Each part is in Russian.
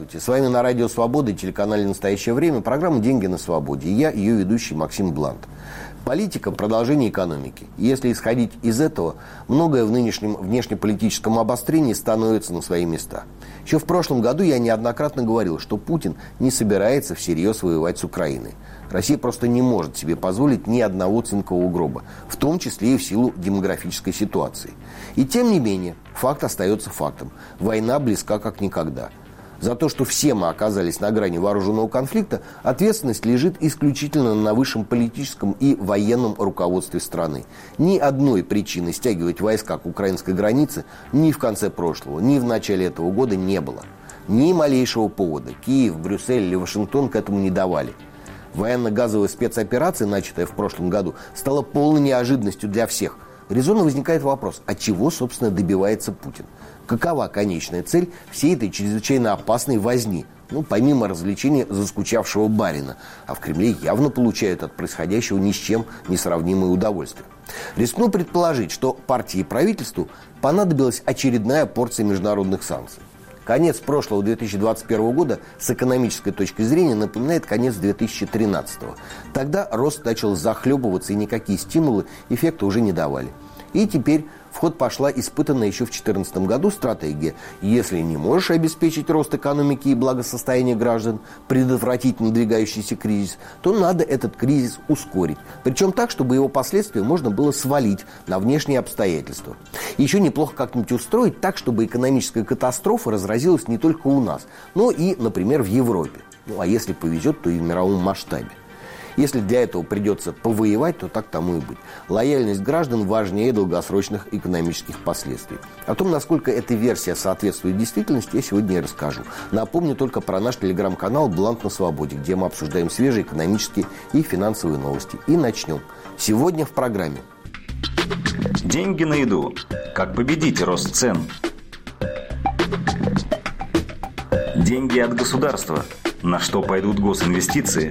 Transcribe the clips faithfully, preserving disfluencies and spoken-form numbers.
Здравствуйте, с вами на Радио Свобода и телеканале «Настоящее время» программа «Деньги на свободе». И я, ее ведущий Максим Блант. Политика – продолжение экономики. Если исходить из этого, многое в нынешнем внешнеполитическом обострении становится на свои места. Еще в прошлом году я неоднократно говорил, что Путин не собирается всерьез воевать с Украиной. Россия просто не может себе позволить ни одного цинкового гроба, в том числе и в силу демографической ситуации. И тем не менее, факт остается фактом. Война близка как никогда. За то, что все мы оказались на грани вооруженного конфликта, ответственность лежит исключительно на высшем политическом и военном руководстве страны. Ни одной причины стягивать войска к украинской границе ни в конце прошлого, ни в начале этого года не было. Ни малейшего повода Киев, Брюссель или Вашингтон к этому не давали. Военно-газовая спецоперация, начатая в прошлом году, стала полной неожиданностью для всех. Резонно возникает вопрос, а чего, собственно, добивается Путин? Какова конечная цель всей этой чрезвычайно опасной возни? Ну, помимо развлечения заскучавшего барина. А в Кремле явно получают от происходящего ни с чем не сравнимое удовольствие. Рискну предположить, что партии и правительству понадобилась очередная порция международных санкций. Конец прошлого две тысячи двадцать первого года с экономической точки зрения напоминает конец две тысячи тринадцатого. Тогда рост начал захлебываться, и никакие стимулы эффекта уже не давали. И теперь в ход пошла испытанная еще в две тысячи четырнадцатом году стратегия. Если не можешь обеспечить рост экономики и благосостояние граждан, предотвратить надвигающийся кризис, то надо этот кризис ускорить. Причем так, чтобы его последствия можно было свалить на внешние обстоятельства. Еще неплохо как-нибудь устроить так, чтобы экономическая катастрофа разразилась не только у нас, но и, например, в Европе. Ну а если повезет, то и в мировом масштабе. Если для этого придется повоевать, то так тому и быть. Лояльность граждан важнее долгосрочных экономических последствий. О том, насколько эта версия соответствует действительности, я сегодня и расскажу. Напомню только про наш телеграм-канал «Блант на свободе», где мы обсуждаем свежие экономические и финансовые новости. И начнем. Сегодня в программе. Деньги на еду. Как победить рост цен? Деньги от государства. На что пойдут госинвестиции?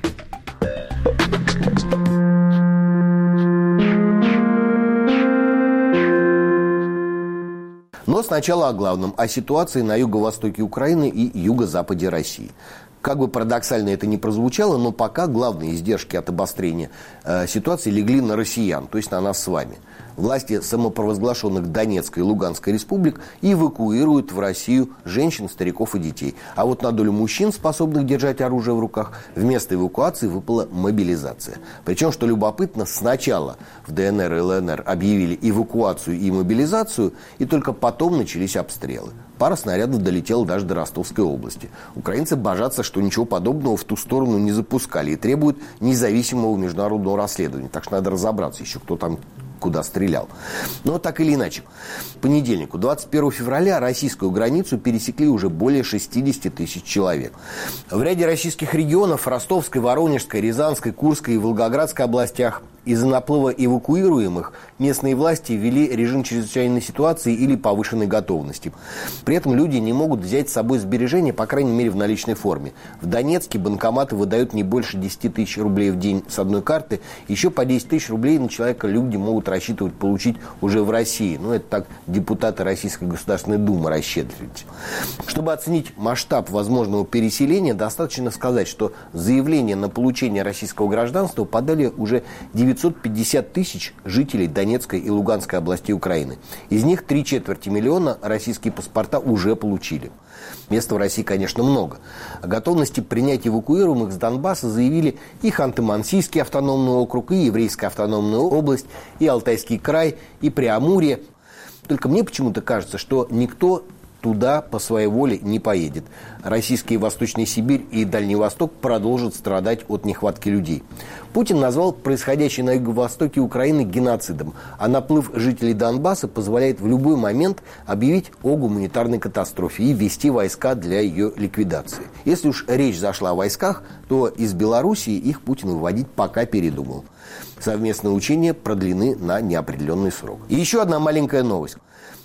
Но сначала о главном, о ситуации на юго-востоке Украины и юго-западе России. Как бы парадоксально это ни прозвучало, но пока главные издержки от обострения э, ситуации легли на россиян, то есть на нас с вами. Власти самопровозглашенных Донецкой и Луганской республик эвакуируют в Россию женщин, стариков и детей. А вот на долю мужчин, способных держать оружие в руках, вместо эвакуации выпала мобилизация. Причем, что любопытно, сначала в ДНР и ЛНР объявили эвакуацию и мобилизацию, и только потом начались обстрелы. Пара снарядов долетела даже до Ростовской области. Украинцы божатся, что ничего подобного в ту сторону не запускали и требуют независимого международного расследования. Так что надо разобраться еще, кто там куда стрелял. Но так или иначе, к понедельнику, двадцать первого февраля, российскую границу пересекли уже более шестьдесят тысяч человек. В ряде российских регионов, Ростовской, Воронежской, Рязанской, Курской и Волгоградской областях, из-за наплыва эвакуируемых местные власти ввели режим чрезвычайной ситуации или повышенной готовности. При этом люди не могут взять с собой сбережения, по крайней мере, в наличной форме. В Донецке банкоматы выдают не больше десять тысяч рублей в день с одной карты. Еще по десять тысяч рублей на человека люди могут рассчитывать получить уже в России. Ну, это так депутаты Российской Государственной Думы расщедрились. Чтобы оценить масштаб возможного переселения, достаточно сказать, что заявление на получение российского гражданства подали уже девятьсот пятьдесят тысяч жителей Донецкой и Луганской областей Украины. Из них три четверти миллиона российские паспорта уже получили. Места в России, конечно, много. О готовности принять эвакуируемых с Донбасса заявили и Ханты-Мансийский автономный округ, и Еврейская автономная область, и Алтайский край, и Преамурье. Только мне почему-то кажется, что никто туда по своей воле не поедет. Российская Восточная Сибирь и Дальний Восток продолжат страдать от нехватки людей. Путин назвал происходящее на юго-востоке Украины геноцидом, а наплыв жителей Донбасса позволяет в любой момент объявить о гуманитарной катастрофе и ввести войска для ее ликвидации. Если уж речь зашла о войсках, то из Белоруссии их Путин выводить пока передумал. Совместные учения продлены на неопределенный срок. И еще одна маленькая новость.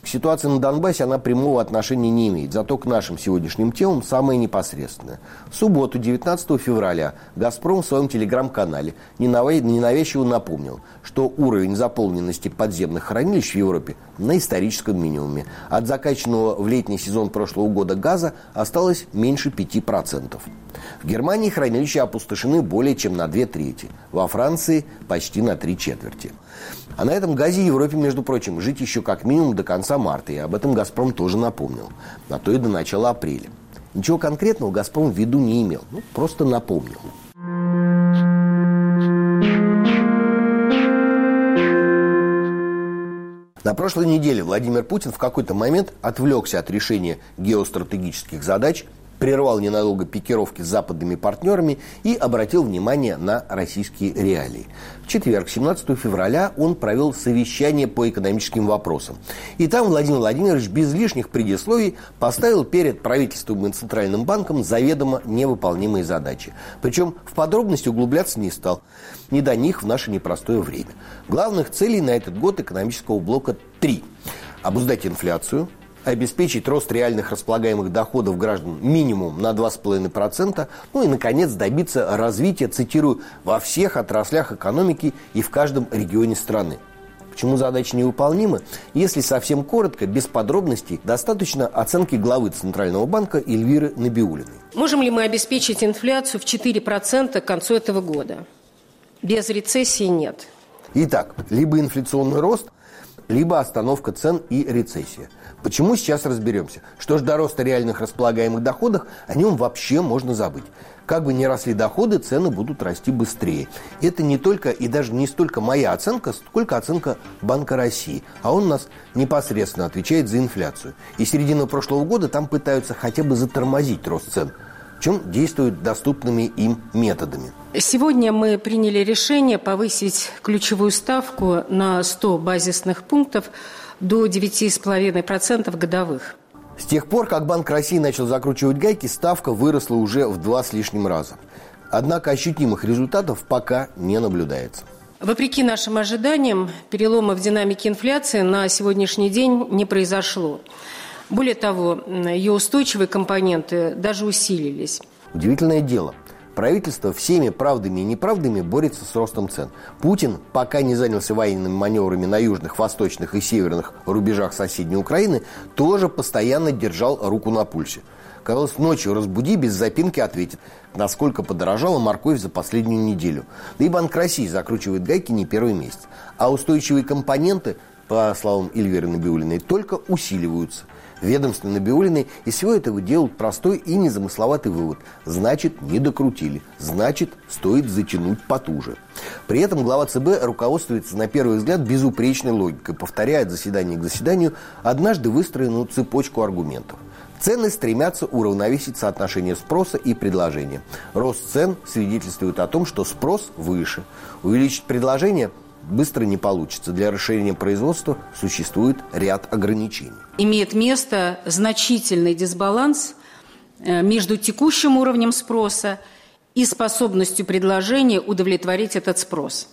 Ситуация на Донбассе, она прямого отношения не имеет, зато к нашим сегодняшним темам самое непосредственное. В субботу, девятнадцатого февраля, «Газпром» в своем телеграм-канале ненавязчиво напомнил, что уровень заполненности подземных хранилищ в Европе на историческом минимуме. От закачанного в летний сезон прошлого года газа осталось меньше пяти процентов. В Германии хранилища опустошены более чем на две трети, во Франции почти на три четверти. А на этом газе Европе, между прочим, жить еще как минимум до конца марта, и об этом «Газпром» тоже напомнил, а то и до начала апреля. Ничего конкретного «Газпром» в виду не имел, ну, просто напомнил. На прошлой неделе Владимир Путин в какой-то момент отвлекся от решения геостратегических задач, прервал ненадолго пикировки с западными партнерами и обратил внимание на российские реалии. В четверг, семнадцатого февраля, он провел совещание по экономическим вопросам. И там Владимир Владимирович без лишних предисловий поставил перед правительством и Центральным банком заведомо невыполнимые задачи. Причем в подробности углубляться не стал. Не до них в наше непростое время. Главных целей на этот год экономического блока три. Обуздать инфляцию, обеспечить рост реальных располагаемых доходов граждан минимум на два с половиной процента, ну и, наконец, добиться развития, цитирую, во всех отраслях экономики и в каждом регионе страны. Почему задачи невыполнимы? Если совсем коротко, без подробностей, достаточно оценки главы Центрального банка Эльвиры Набиуллиной. Можем ли мы обеспечить инфляцию в четыре процента к концу этого года? Без рецессии нет. Итак, либо инфляционный рост, либо остановка цен и рецессия. Почему, сейчас разберемся. Что ж до роста реальных располагаемых доходов, о нем вообще можно забыть. Как бы ни росли доходы, цены будут расти быстрее. Это не только и даже не столько моя оценка, сколько оценка Банка России. А он у нас непосредственно отвечает за инфляцию. И с середины прошлого года там пытаются хотя бы затормозить рост цен, чем действуют доступными им методами. Сегодня мы приняли решение повысить ключевую ставку на сто базисных пунктов до девяти с половиной процентов годовых. С тех пор, как Банк России начал закручивать гайки, ставка выросла уже в два с лишним раза. Однако ощутимых результатов пока не наблюдается. Вопреки нашим ожиданиям, перелома в динамике инфляции на сегодняшний день не произошло. Более того, ее устойчивые компоненты даже усилились. Удивительное дело. Правительство всеми правдами и неправдами борется с ростом цен. Путин, пока не занялся военными маневрами на южных, восточных и северных рубежах соседней Украины, тоже постоянно держал руку на пульсе. Казалось, ночью разбуди, без запинки ответит, насколько подорожала морковь за последнюю неделю. Да и Банк России закручивает гайки не первый месяц. А устойчивые компоненты, по словам Эльвиры Набиуллиной, только усиливаются. Ведомство Набиуллиной из всего этого делают простой и незамысловатый вывод. Значит, не докрутили. Значит, стоит затянуть потуже. При этом глава ЦБ руководствуется, на первый взгляд, безупречной логикой, повторяя от заседания к заседанию однажды выстроенную цепочку аргументов. Цены стремятся уравновесить соотношение спроса и предложения. Рост цен свидетельствует о том, что спрос выше. Увеличить предложение быстро не получится. Для расширения производства существует ряд ограничений. Имеет место значительный дисбаланс между текущим уровнем спроса и способностью предложения удовлетворить этот спрос.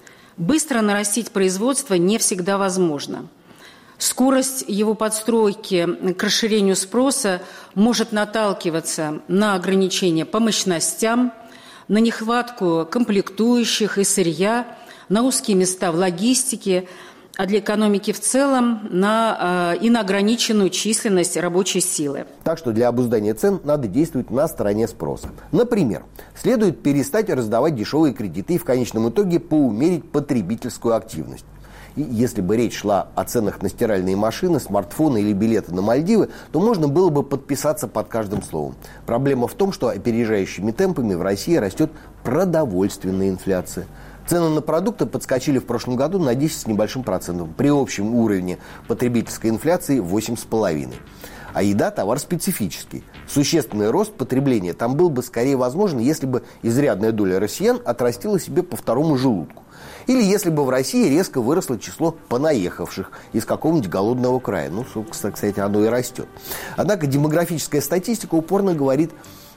Быстро нарастить производство не всегда возможно. Скорость его подстройки к расширению спроса может наталкиваться на ограничения по мощностям, на нехватку комплектующих и сырья, на узкие места в логистике, а для экономики в целом на, э, и на ограниченную численность рабочей силы. Так что для обуздания цен надо действовать на стороне спроса. Например, следует перестать раздавать дешевые кредиты и в конечном итоге поумерить потребительскую активность. И если бы речь шла о ценах на стиральные машины, смартфоны или билеты на Мальдивы, то можно было бы подписаться под каждым словом. Проблема в том, что опережающими темпами в России растет продовольственная инфляция. Цены на продукты подскочили в прошлом году на десять с небольшим процентом, при общем уровне потребительской инфляции восемь с половиной. А еда – товар специфический. Существенный рост потребления там был бы скорее возможен, если бы изрядная доля россиян отрастила себе по второму желудку. Или если бы в России резко выросло число понаехавших из какого-нибудь голодного края. Ну, кстати, оно и растет. Однако демографическая статистика упорно говорит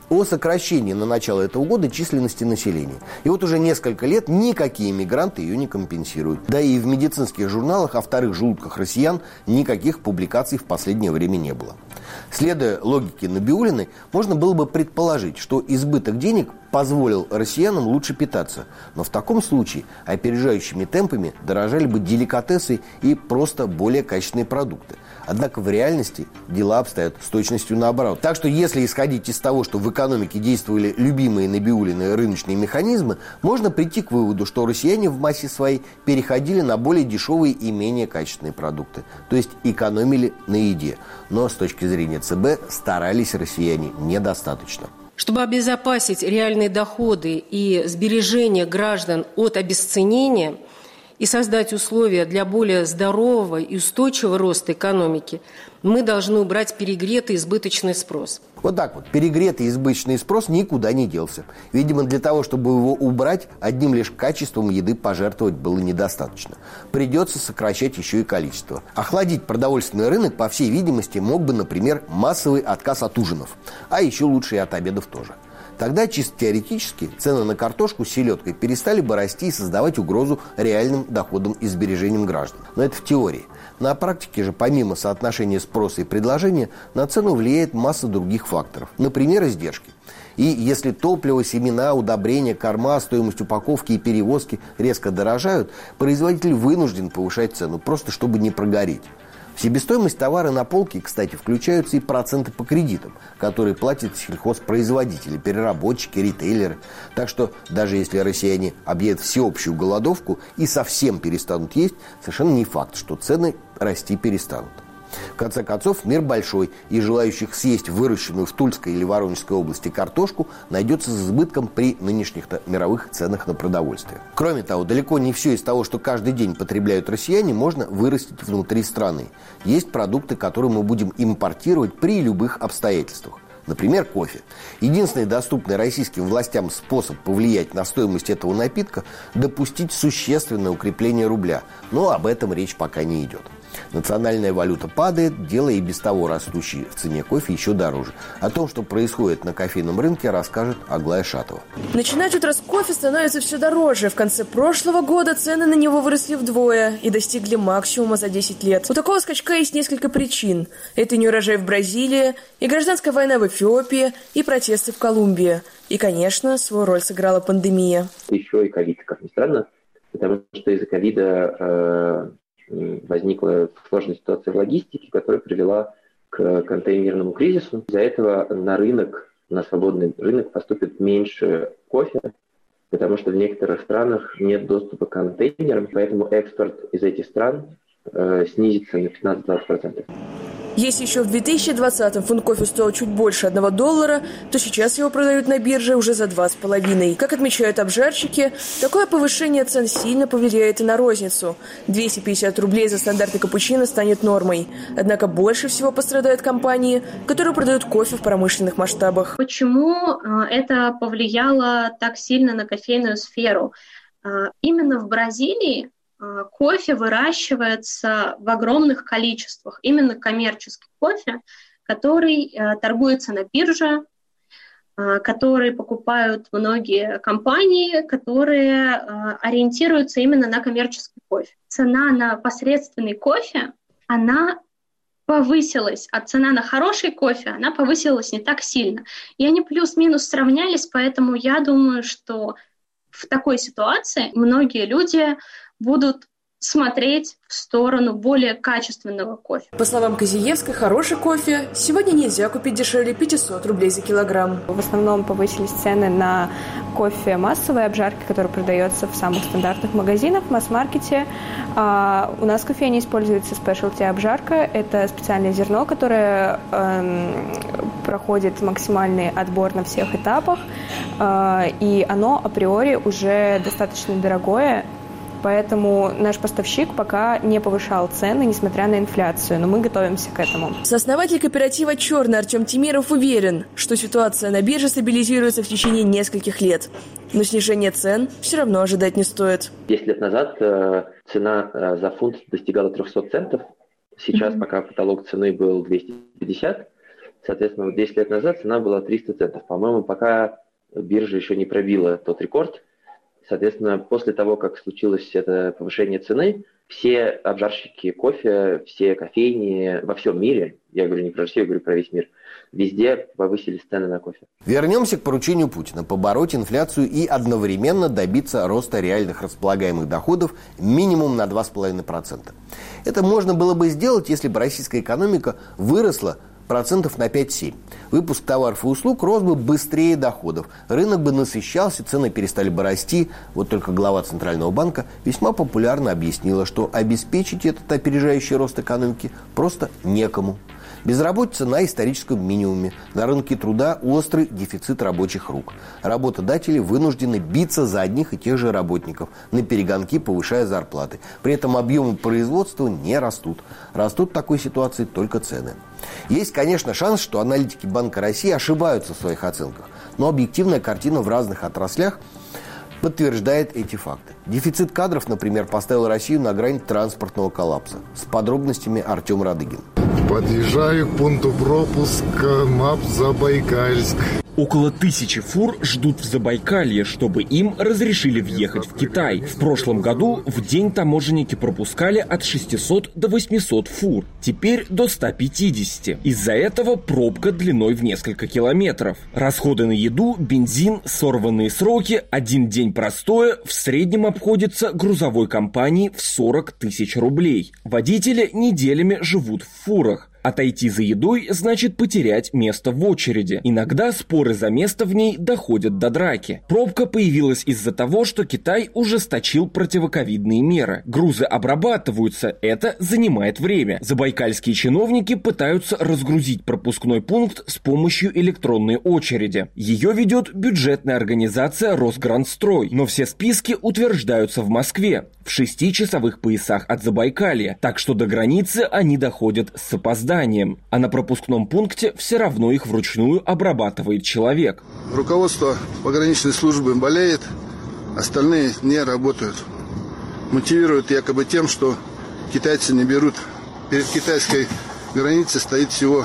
о сокращении на начало этого года численности населения. И вот уже несколько лет никакие мигранты ее не компенсируют. Да и в медицинских журналах о вторых желудках россиян никаких публикаций в последнее время не было. Следуя логике Набиуллиной, можно было бы предположить, что избыток денег позволил россиянам лучше питаться. Но в таком случае опережающими темпами дорожали бы деликатесы и просто более качественные продукты. Однако в реальности дела обстоят с точностью наоборот. Так что если исходить из того, что в экономике действовали любимые Набиуллины рыночные механизмы, можно прийти к выводу, что россияне в массе своей переходили на более дешевые и менее качественные продукты. То есть экономили на еде. Но с точки зрения ЦБ старались россияне недостаточно. Чтобы обезопасить реальные доходы и сбережения граждан от обесценения и создать условия для более здорового и устойчивого роста экономики, мы должны убрать перегретый избыточный спрос. Вот так вот. Перегретый избыточный спрос никуда не делся. Видимо, для того, чтобы его убрать, одним лишь качеством еды пожертвовать было недостаточно. Придется сокращать еще и количество. Охладить продовольственный рынок, по всей видимости, мог бы, например, массовый отказ от ужинов. А еще лучше и от обедов тоже. Тогда, чисто теоретически, цены на картошку с селедкой перестали бы расти и создавать угрозу реальным доходам и сбережениям граждан. Но это в теории. На практике же, помимо соотношения спроса и предложения, на цену влияет масса других факторов. Например, издержки. И если топливо, семена, удобрения, корма, стоимость упаковки и перевозки резко дорожают, производитель вынужден повышать цену, просто чтобы не прогореть. В себестоимость товара на полке, кстати, включаются и проценты по кредитам, которые платят сельхозпроизводители, переработчики, ритейлеры. Так что даже если россияне объявят всеобщую голодовку и совсем перестанут есть, совершенно не факт, что цены расти перестанут. В конце концов, мир большой, и желающих съесть выращенную в Тульской или Воронежской области картошку найдется с избытком при нынешних-то мировых ценах на продовольствие. Кроме того, далеко не все из того, что каждый день потребляют россияне, можно вырастить внутри страны. Есть продукты, которые мы будем импортировать при любых обстоятельствах. Например, кофе. Единственный доступный российским властям способ повлиять на стоимость этого напитка – допустить существенное укрепление рубля. Но об этом речь пока не идет. Национальная валюта падает, делая и без того растущий в цене кофе еще дороже. О том, что происходит на кофейном рынке, расскажет Аглая Шатова. Начинать утро с кофе становится все дороже. В конце прошлого года цены на него выросли вдвое и достигли максимума за десять лет. У такого скачка есть несколько причин. Это неурожай в Бразилии, и гражданская война в Эфиопии, и протесты в Колумбии. И, конечно, свою роль сыграла пандемия. Еще и ковид, как ни странно, потому что из-за ковида э, возникла сложная ситуация в логистике, которая привела к контейнерному кризису. Из-за этого на рынок, на свободный рынок поступит меньше кофе, потому что в некоторых странах нет доступа к контейнерам, поэтому экспорт из этих стран э, снизится на пятнадцать-двадцать процентов. Если еще в две тысячи двадцатом фунт кофе стоил чуть больше одного доллара, то сейчас его продают на бирже уже за два с половиной. Как отмечают обжарщики, такое повышение цен сильно повлияет и на розницу. двести пятьдесят рублей за стандартный капучино станет нормой. Однако больше всего пострадают компании, которые продают кофе в промышленных масштабах. Почему это повлияло так сильно на кофейную сферу? Именно в Бразилии кофе выращивается в огромных количествах, именно коммерческий кофе, который э, торгуется на бирже, э, который покупают многие компании, которые э, ориентируются именно на коммерческий кофе. Цена на посредственный кофе, она повысилась, а цена на хороший кофе, она повысилась не так сильно. И они плюс-минус сравнялись, поэтому я думаю, что в такой ситуации многие люди будут смотреть в сторону более качественного кофе. По словам Козиевской, хороший кофе сегодня нельзя купить дешевле пятьсот рублей за килограмм. В основном повысились цены на кофе массовой обжарки, который продается в самых стандартных магазинах, в масс-маркете. А у нас в кофейне используется спешлти обжарка. Это специальное зерно, которое э, проходит максимальный отбор на всех этапах. Э, и оно априори уже достаточно дорогое. Поэтому наш поставщик пока не повышал цены, несмотря на инфляцию, но мы готовимся к этому. Сооснователь кооператива «Черный» Артем Тимиров уверен, что ситуация на бирже стабилизируется в течение нескольких лет. Но снижение цен все равно ожидать не стоит. Десять лет назад э, цена э, за фунт достигала триста центов. Сейчас, mm-hmm. пока потолок цены был двести пятьдесят, Соответственно, вот десять лет назад цена была триста центов. По-моему, пока биржа еще не пробила тот рекорд. Соответственно, после того, как случилось это повышение цены, все обжарщики кофе, все кофейни во всем мире, я говорю не про Россию, я говорю про весь мир, везде повысили цены на кофе. Вернемся к поручению Путина – побороть инфляцию и одновременно добиться роста реальных располагаемых доходов минимум на два с половиной процента. Это можно было бы сделать, если бы российская экономика выросла процентов на пять-семь. Выпуск товаров и услуг рос бы быстрее доходов. Рынок бы насыщался, цены перестали бы расти. Вот только глава Центрального банка весьма популярно объяснила, что обеспечить этот опережающий рост экономики просто некому. Безработица на историческом минимуме. На рынке труда острый дефицит рабочих рук. Работодатели вынуждены биться за одних и тех же работников, наперегонки повышая зарплаты. При этом объемы производства не растут. Растут в такой ситуации только цены. Есть, конечно, шанс, что аналитики Банка России ошибаются в своих оценках. Но объективная картина в разных отраслях подтверждает эти факты. Дефицит кадров, например, поставил Россию на грань транспортного коллапса. С подробностями Артем Радыгин. Подъезжаю к пункту пропуска МАП Забайкальск. Около тысячи фур ждут в Забайкалье, чтобы им разрешили въехать в Китай. В прошлом году в день таможенники пропускали от шестисот до восьмисот фур. Теперь до ста пятидесяти. Из-за этого пробка длиной в несколько километров. Расходы на еду, бензин, сорванные сроки, один день простоя в среднем обходится грузовой компании в сорок тысяч рублей. Водители неделями живут в фурах. Отойти за едой значит потерять место в очереди. Иногда споры за место в ней доходят до драки. Пробка появилась из-за того, что Китай ужесточил противоковидные меры. Грузы обрабатываются, это занимает время. Забайкальские чиновники пытаются разгрузить пропускной пункт с помощью электронной очереди. Ее ведет бюджетная организация Росграндстрой. Но все списки утверждаются в Москве, в шестичасовых поясах от Забайкалья. Так что до границы они доходят с опозданием. А на пропускном пункте все равно их вручную обрабатывает человек. Руководство пограничной службы болеет, остальные не работают. Мотивируют якобы тем, что китайцы не берут. Перед китайской границей стоит всего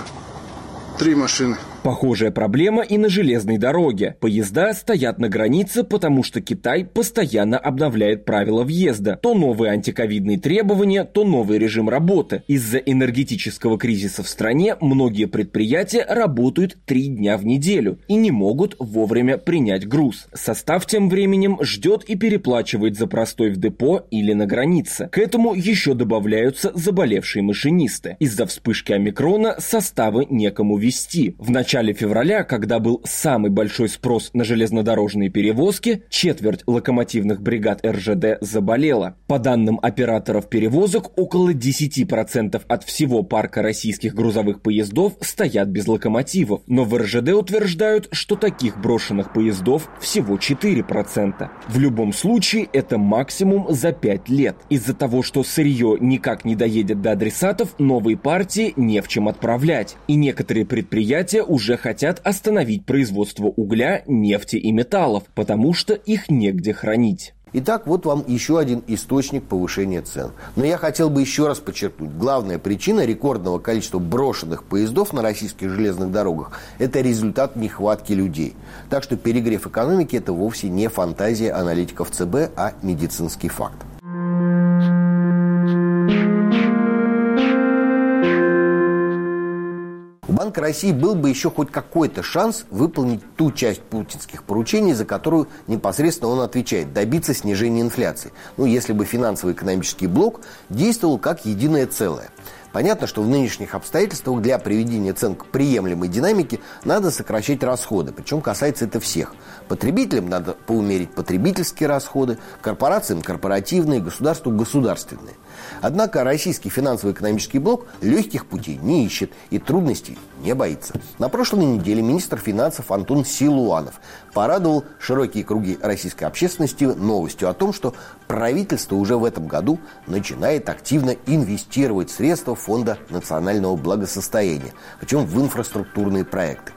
три машины. Похожая проблема и на железной дороге. Поезда стоят на границе, потому что Китай постоянно обновляет правила въезда. То новые антиковидные требования, то новый режим работы. Из-за энергетического кризиса в стране многие предприятия работают три дня в неделю и не могут вовремя принять груз. Состав тем временем ждет и переплачивает за простой в депо или на границе. К этому еще добавляются заболевшие машинисты. Из-за вспышки омикрона составы некому везти. В начале В начале февраля, когда был самый большой спрос на железнодорожные перевозки, четверть локомотивных бригад эр жэ дэ заболела. По данным операторов перевозок, около десять процентов от всего парка российских грузовых поездов стоят без локомотивов. Но в эр жэ дэ утверждают, что таких брошенных поездов всего четыре процента. В любом случае, это максимум за пять лет. Из-за того, что сырье никак не доедет до адресатов, новые партии не в чем отправлять. И некоторые предприятия уже уже хотят остановить производство угля, нефти и металлов, потому что их негде хранить. Итак, вот вам еще один источник повышения цен. Но я хотел бы еще раз подчеркнуть, главная причина рекордного количества брошенных поездов на российских железных дорогах – это результат нехватки людей. Так что перегрев экономики – это вовсе не фантазия аналитиков цэ бэ, а медицинский факт. У Банка России был бы еще хоть какой-то шанс выполнить ту часть путинских поручений, за которую непосредственно он отвечает – добиться снижения инфляции. Ну, если бы финансово-экономический блок действовал как единое целое. Понятно, что в нынешних обстоятельствах для приведения цен к приемлемой динамике надо сокращать расходы, причем касается это всех. Потребителям надо поумерить потребительские расходы, корпорациям корпоративные, государству государственные. Однако российский финансово-экономический блок легких путей не ищет и трудностей не боится. На прошлой неделе министр финансов Антон Силуанов порадовал широкие круги российской общественности новостью о том, что правительство уже в этом году начинает активно инвестировать средства Фонда национального благосостояния, причем в инфраструктурные проекты.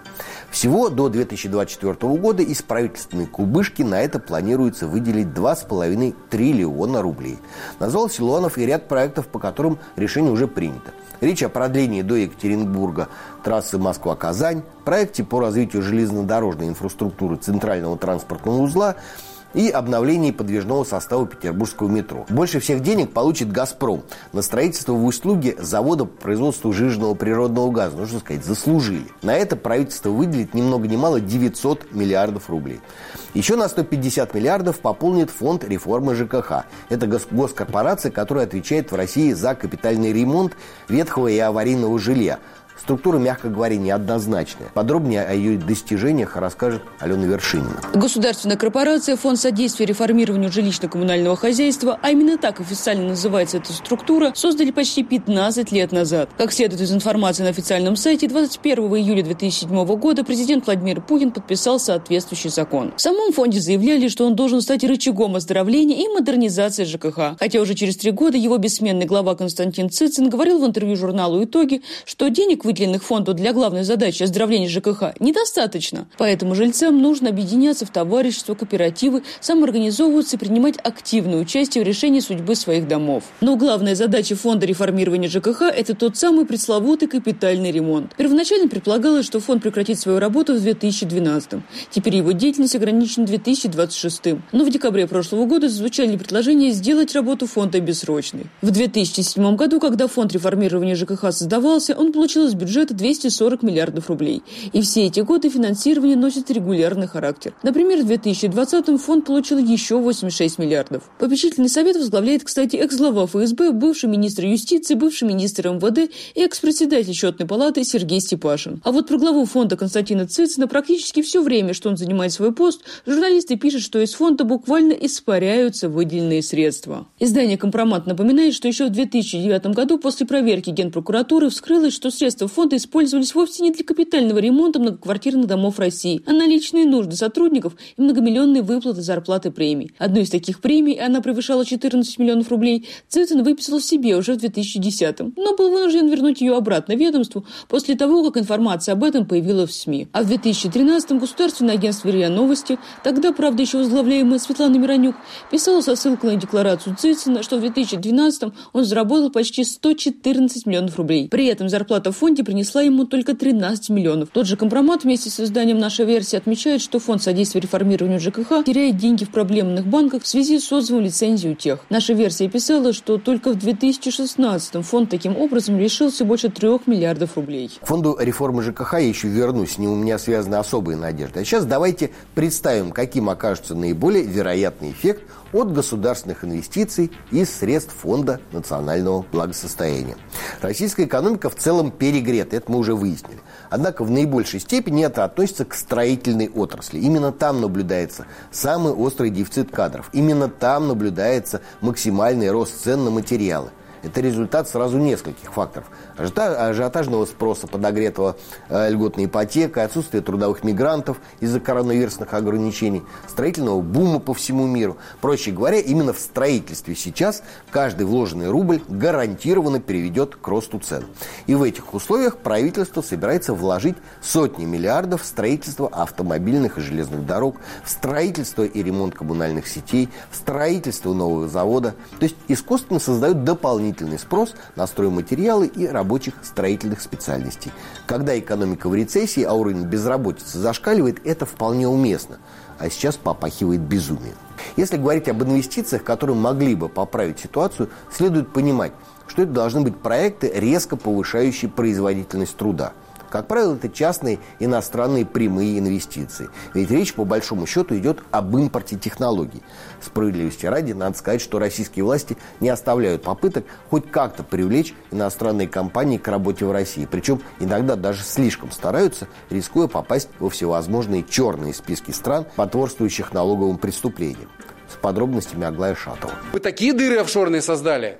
Всего до две тысячи двадцать четвёртого года из правительственной кубышки на это планируется выделить два с половиной триллиона рублей. Назвал Силуанов и ряд проектов, по которым решение уже принято. Речь о продлении до Екатеринбурга трассы Москва-Казань, проекте по развитию железнодорожной инфраструктуры центрального транспортного узла и обновлении подвижного состава петербургского метро. Больше всех денег получит «Газпром» на строительство в Усть-Луге завода по производству жиженного природного газа. Ну, что сказать, заслужили. На это правительство выделит ни много ни мало девятьсот миллиардов рублей. Еще на сто пятьдесят миллиардов пополнит фонд реформы ЖКХ. Это госкорпорация, которая отвечает в России за капитальный ремонт ветхого и аварийного жилья. Структура, мягко говоря, неоднозначная. Подробнее о ее достижениях расскажет Алена Вершинина. Государственная корпорация «Фонд содействия реформированию жилищно-коммунального хозяйства», а именно так официально называется эта структура, создали почти пятнадцать лет назад. Как следует из информации на официальном сайте, двадцать первого июля две тысячи седьмого года президент Владимир Путин подписал соответствующий закон. В самом фонде заявляли, что он должен стать рычагом оздоровления и модернизации ЖКХ. Хотя уже через три года его бессменный глава Константин Цицин говорил в интервью журналу «Итоги», что денег выделенных фонду для главной задачи оздоровления ЖКХ недостаточно. Поэтому жильцам нужно объединяться в товарищества, кооперативы, самоорганизовываться и принимать активное участие в решении судьбы своих домов. Но главная задача фонда реформирования ЖКХ – это тот самый пресловутый капитальный ремонт. Первоначально предполагалось, что фонд прекратит свою работу в две тысячи двенадцатом. Теперь его деятельность ограничена две тысячи двадцать шестым. Но в декабре прошлого года зазвучали предложения сделать работу фонда бессрочной. В две тысячи седьмом году, когда фонд реформирования ЖКХ создавался, он получил из бюджета двести сорок миллиардов рублей. И все эти годы финансирование носит регулярный характер. Например, в две тысячи двадцатом фонд получил еще восемьдесят шесть миллиардов. Попечительный совет возглавляет, кстати, экс-глава ФСБ, бывший министр юстиции, бывший министр МВД и экс-председатель счетной палаты Сергей Степашин. А вот про главу фонда Константина Цицина практически все время, что он занимает свой пост, журналисты пишут, что из фонда буквально испаряются выделенные средства. Издание «Компромат» напоминает, что еще в две тысячи девятом году после проверки Генпрокуратуры вскрылось, что средства фонда использовались вовсе не для капитального ремонта многоквартирных домов России, а на личные нужды сотрудников и многомиллионные выплаты зарплаты премий. Одну из таких премий, она превышала четырнадцать миллионов рублей, Цицин выписал себе уже в две тысячи десятом, но был вынужден вернуть ее обратно ведомству после того, как информация об этом появилась в СМИ. А в две тысячи тринадцатом государственное агентство РИА Новости, тогда, правда, еще возглавляемое Светланой Миронюк, писало со ссылкой на декларацию Цицина, что в две тысячи двенадцатом он заработал почти сто четырнадцать миллионов рублей. При этом зарплата в фонде принесла ему только тринадцать миллионов. Тот же «Компромат» вместе с изданием «Наша версия» отмечает, что фонд содействия реформированию ЖКХ теряет деньги в проблемных банках в связи с отзывом лицензии у тех. «Наша версия» писала, что только в две тысячи шестнадцатом фонд таким образом лишился больше трех миллиардов рублей. К фонду реформы ЖКХ я еще вернусь, с ним у меня связаны особые надежды. А сейчас давайте представим, каким окажется наиболее вероятный эффект от государственных инвестиций из средств Фонда национального благосостояния. Российская экономика в целом перегрета, это мы уже выяснили. Однако в наибольшей степени это относится к строительной отрасли. Именно там наблюдается самый острый дефицит кадров. Именно там наблюдается максимальный рост цен на материалы. Это результат сразу нескольких факторов. Ажиотажного спроса, подогретого э, льготной ипотекой, отсутствие трудовых мигрантов из-за коронавирусных ограничений, строительного бума по всему миру. Проще говоря, именно в строительстве сейчас каждый вложенный рубль гарантированно переведет к росту цен. И в этих условиях правительство собирается вложить сотни миллиардов в строительство автомобильных и железных дорог, в строительство и ремонт коммунальных сетей, в строительство нового завода. То есть искусственно создают дополнительные спрос на стройматериалы и рабочих строительных специальностей. Когда экономика в рецессии, а уровень безработицы зашкаливает, это вполне уместно. А сейчас попахивает безумием. Если говорить об инвестициях, которые могли бы поправить ситуацию, следует понимать, что это должны быть проекты, резко повышающие производительность труда. Как правило, это частные иностранные прямые инвестиции. Ведь речь, по большому счету, идет об импорте технологий. Справедливости ради, надо сказать, что российские власти не оставляют попыток хоть как-то привлечь иностранные компании к работе в России. Причем иногда даже слишком стараются, рискуя попасть во всевозможные черные списки стран, потворствующих налоговым преступлениям. С подробностями Аглая Шатова. Вы такие дыры офшорные создали,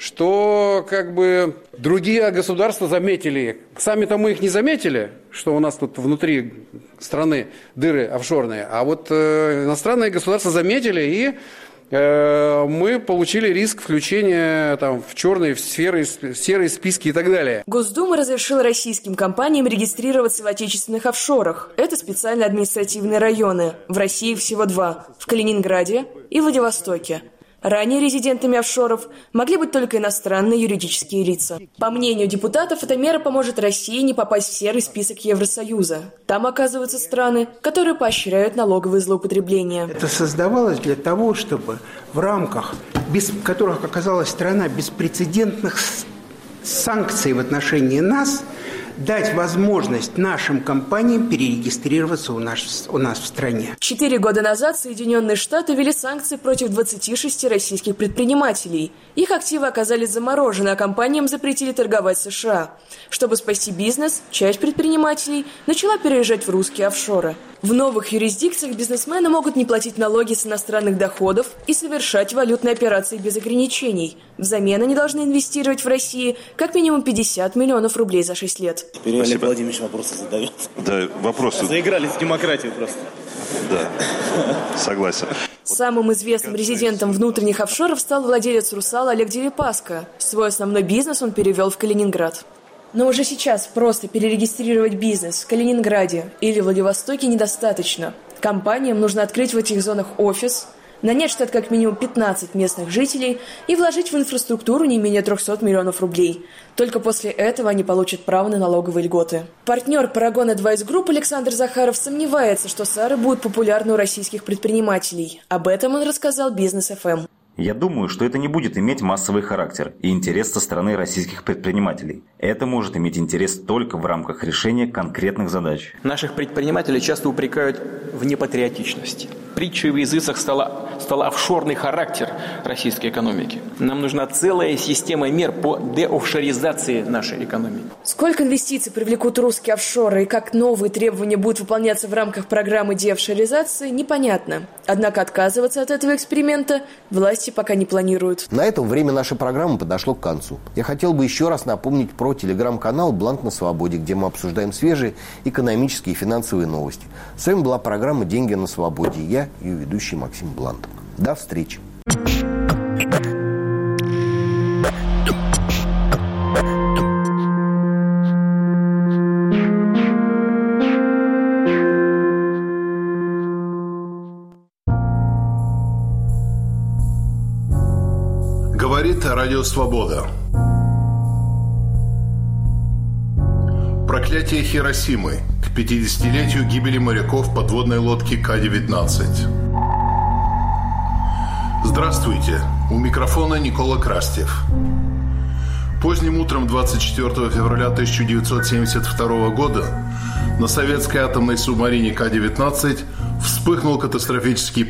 что как бы другие государства заметили. Сами-то мы их не заметили, что у нас тут внутри страны дыры офшорные. А вот э, иностранные государства заметили и мы получили риск включения там, в черные, в сферы, в серые списки и так далее. Госдума разрешила российским компаниям регистрироваться в отечественных офшорах. Это специальные административные районы. В России всего два – в Калининграде и Владивостоке. Ранее резидентами офшоров могли быть только иностранные юридические лица. По мнению депутатов, эта мера поможет России не попасть в серый список Евросоюза. Там оказываются страны, которые поощряют налоговые злоупотребления. Это создавалось для того, чтобы в рамках, без которых оказалась страна беспрецедентных санкций в отношении нас, дать возможность нашим компаниям перерегистрироваться у нас, у нас в стране. Четыре года назад Соединенные Штаты ввели санкции против двадцати шести российских предпринимателей. Их активы оказались заморожены, а компаниям запретили торговать в США. Чтобы спасти бизнес, часть предпринимателей начала переезжать в русские офшоры. В новых юрисдикциях бизнесмены могут не платить налоги с иностранных доходов и совершать валютные операции без ограничений. Взамен они должны инвестировать в России как минимум пятьдесят миллионов рублей за шесть лет. Теперь Олег Владимирович вопросы задает. Да, вопросы. Заигрались в демократию просто. Да, согласен. Самым известным резидентом внутренних офшоров стал владелец «Русала» Олег Дерипаска. Свой основной бизнес он перевел в Калининград. Но уже сейчас просто перерегистрировать бизнес в Калининграде или Владивостоке недостаточно. Компаниям нужно открыть в этих зонах офис, нанять штат как минимум пятнадцать местных жителей и вложить в инфраструктуру не менее трехсот миллионов рублей. Только после этого они получат право на налоговые льготы. Партнер Paragon Advice Group Александр Захаров сомневается, что САРы будут популярны у российских предпринимателей. Об этом он рассказал Бизнес эф эм. Я думаю, что это не будет иметь массовый характер и интерес со стороны российских предпринимателей. Это может иметь интерес только в рамках решения конкретных задач. Наших предпринимателей часто упрекают в непатриотичности. Притчей в языцах стала, стал офшорный характер российской экономики. Нам нужна целая система мер по деофшоризации нашей экономики. Сколько инвестиций привлекут русские офшоры и как новые требования будут выполняться в рамках программы деофшоризации, непонятно. Однако отказываться от этого эксперимента власти пока не планируют. На этом время нашей программы подошло к концу. Я хотел бы еще раз напомнить про телеграм-канал «Блант на свободе», где мы обсуждаем свежие экономические и финансовые новости. С вами была программа «Деньги на свободе». Я, ее ведущий Максим Блант. До встречи. Говорит Радио Свобода. Проклятие Хиросимы к пятидесятилетию гибели моряков подводной лодки Ка девятнадцать. Здравствуйте, у микрофона Никола Крастев. Поздним утром двадцать четвёртого февраля тысяча девятьсот семьдесят второго года на советской атомной субмарине Ка девятнадцать вспыхнул катастрофический